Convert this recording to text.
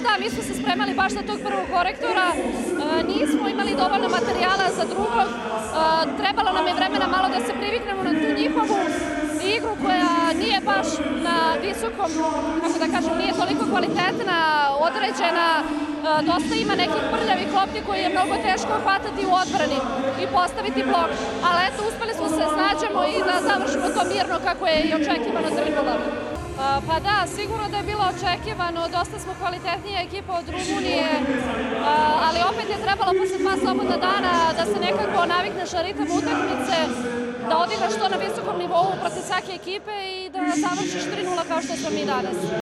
da, mi smo se spremali baš za tog prvog korektora, nismo imali dovoljno materijala za drugog, trebalo nam je vremena malo da se priviknemo na tu njihovu igru koja nije baš na visokom, kako da kažem, nije toliko kvalitetna, određena, dosta ima nekih prljavih lopti koje je mnogo teško hvatati u odbrani i postaviti blok, ali eto, uspeli smo se snađemo i da završimo to mirno kako je i očekivano za Ribolove. Pa da, sigurno da je bilo očekivano, dosta smo kvalitetnija ekipa od Rumunije, ali opet je trebalo posle 2 slobodna dana da se nekako navikneš na ritam utakmice, da odigraš to na visokom nivou protiv svake ekipe i da završiš 3:0 kao što smo mi danas.